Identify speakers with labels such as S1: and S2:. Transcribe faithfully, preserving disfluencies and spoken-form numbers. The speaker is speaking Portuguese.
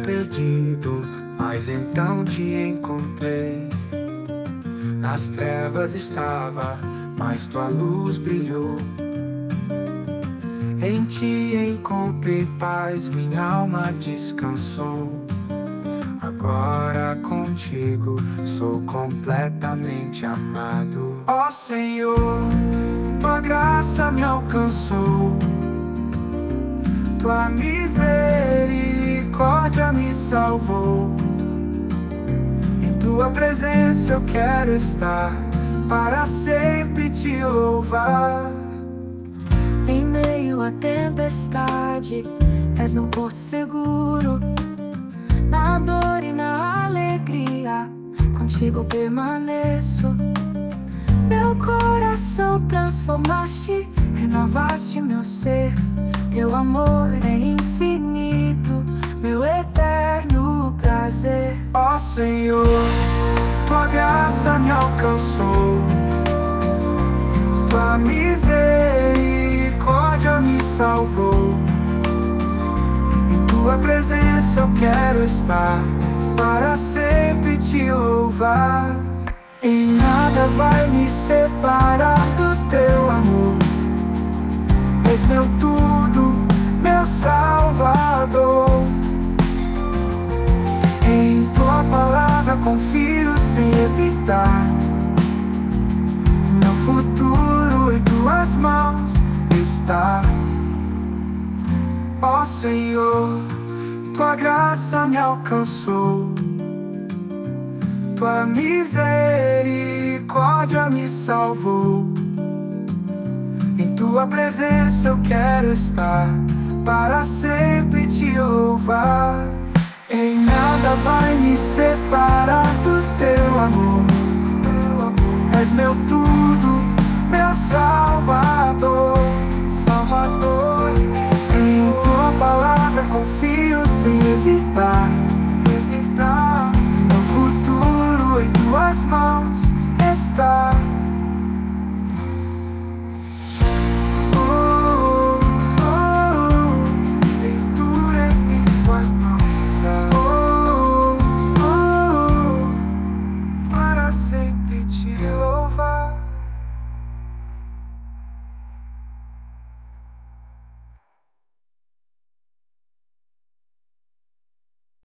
S1: perdido, mas então te encontrei. Nas trevas estava, mas tua luz brilhou. Em ti encontrei paz, minha alma descansou. Agora contigo sou completamente amado. Ó Senhor, tua graça me alcançou, tua misericórdia me salvou. Em tua presença eu quero estar, para sempre te louvar.
S2: Em meio à tempestade, és meu porto seguro. Na dor e na alegria, contigo permaneço. Meu coração transformaste, renovaste meu ser. Teu amor é infinito, meu eterno prazer.
S1: Ó Senhor, tua graça me alcançou, tua misericórdia me salvou. Em tua presença eu quero estar, para sempre te louvar. E nada vai me separar do teu amor. És meu tudo, meu Salvador. Em tua palavra confio sem hesitar. Meu futuro em tuas mãos está. Ó Senhor, tua graça me alcançou, tua misericórdia me salvou. Em tua presença eu quero estar, para sempre te louvar. Em nada vai me separar do teu amor. És meu tudo, meu Salvador, Salvador. Em tua palavra confio sem hesitar, hesitar. Meu futuro em tuas mãos